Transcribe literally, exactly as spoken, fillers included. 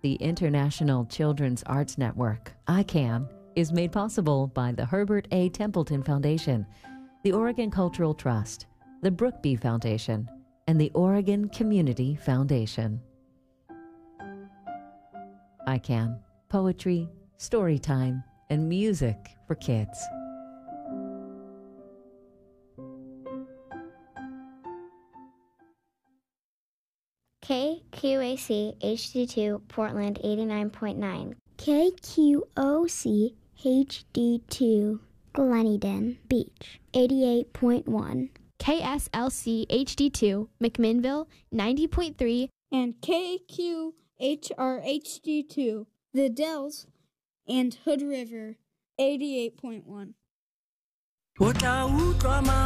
The International Children's Arts Network, I CAN, is made possible by the Herbert A. Templeton Foundation, the Oregon Cultural Trust, the Brookby Foundation, and the Oregon Community Foundation. I CAN, poetry, story time, and music for kids. K Q A C H D two Portland eighty-nine point nine. K Q O C H D two Gleneden Beach eighty-eight point one. K S L C H D two McMinnville ninety point three. And K Q H R H D two The Dells and Hood River eighty-eight point one.